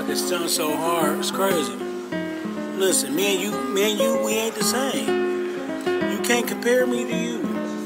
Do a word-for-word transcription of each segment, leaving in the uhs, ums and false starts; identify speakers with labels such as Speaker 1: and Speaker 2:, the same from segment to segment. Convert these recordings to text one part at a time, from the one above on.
Speaker 1: It's done so hard, it's crazy. Listen, me and you, me and you, we ain't the same. You can't compare me to you.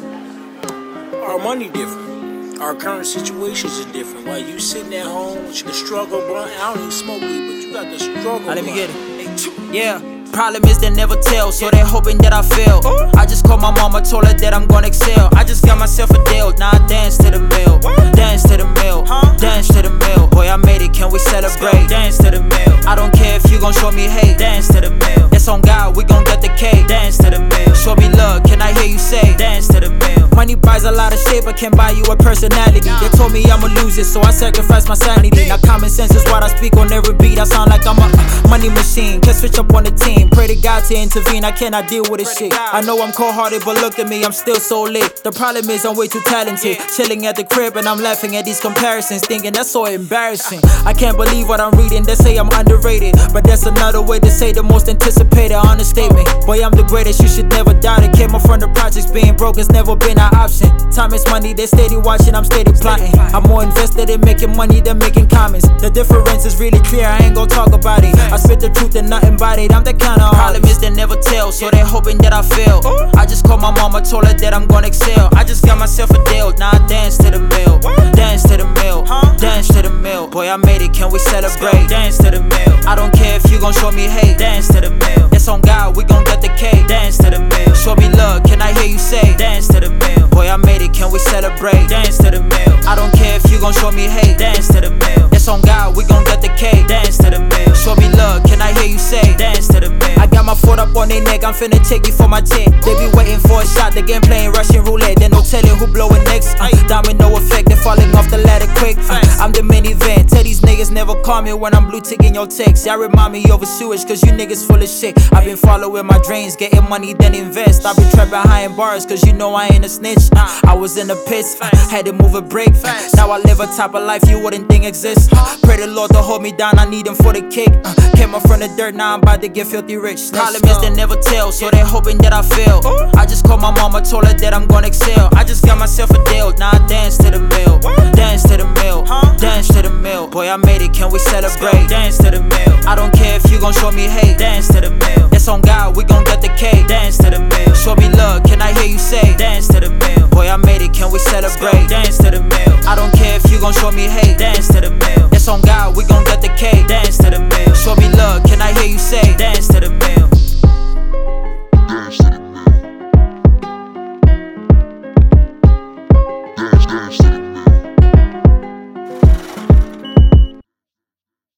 Speaker 1: Our money different. Our current situations are different. While you sitting at home with your struggle blunt, I don't even smoke weed, but you got the struggle
Speaker 2: Now let me
Speaker 1: blunt.
Speaker 2: get it. Yeah. Problem is they never tell, so they hoping that I fail. I just called my mama, told her that I'm gonna excel. I just got myself a deal, now I dance to the mill. Dance to the mill, dance to the mill. Boy, I made it, can we celebrate? Dance to the mill. I don't care if you gon' show me hate. Dance to the mill. It's on God, we gon' get the cake. Dance to the mill. Show me love, can I hear you say? Dance to the mill. Money buys a lot of shit, but can't buy you a personality. They told me I'ma lose it, so I sacrifice my sanity. Now common sense is what I speak on every beat. I sound like I'm a uh, money machine. Can't switch up on the team. Pray to God to intervene, I cannot deal with this shit. I know I'm cold-hearted, but look at me, I'm still so lit. The problem is I'm way too talented. Chilling at the crib and I'm laughing at these comparisons, thinking that's so embarrassing. I can't believe what I'm reading, they say I'm underrated, but that's another way to say the most anticipated understatement. Boy, I'm the greatest, you should never doubt it. Came up from the projects, being broke has never been an option. Time is money, they steady watching, I'm steady plotting. I'm more invested in making money than making comments. The difference is really clear, I ain't gon' talk about it. I spit the truth and nothing about it, I'm the kind of problem is they never tell, so they hoping that I fail. I just called my mama, told her that I'm gonna excel. I just got myself a deal, now I dance to the mill. Dance to the mill, dance to the mill. Boy, I made it, can we celebrate? Dance to the mill. I don't care if you gon' show me hate. Dance to the mill. It's on God, we gon' get the cake. Dance to the mill. Show me love, can I hear you say? Dance to the mill. Boy, I made it, can we celebrate? Dance to the mill. I don't care if you gon' show me hate. Dance to the mill. It's on God, we gon' get the cake. Dance to the mill. Show me love, can I hear you say? Dance to the mill. I got my foot up on their neck, I'm finna take you for my tip. They be waiting for a shot, the game playing Russian roulette. Then no telling who blowing next. uh, Domino effect, they falling off the ladder quick. uh, I'm the minivan, tell these niggas never call me when I'm blue ticking your text. Y'all remind me over sewage, cause you niggas full of shit. I've been following my dreams, getting money then invest. I've been trapping high in bars, cause you know I ain't a snitch. uh, I was in the pits, uh, had to move a break. uh, Now I live a type of life you wouldn't think exists. uh, Pray the Lord to hold me down, I need him for the kick. uh, Came up from the dirt, now I'm about to get filthy rich. Problem is they never tell, so they hoping that I fail. I just called my mama, told her that I'm gonna excel. I just got myself a deal, now I dance to the mill. Dance to the mill, dance to the mill. Boy, I made it, can we celebrate? Dance to the mill. I don't care if you gon' show me hate. Dance to the mill. It's on God, we gon' get the cake. Dance to the mill. Show me love, can I hear you say? Dance to the mill. Boy, I made it, can we celebrate? Dance to the mill. I don't care if you gon' show me hate. Dance to the mill.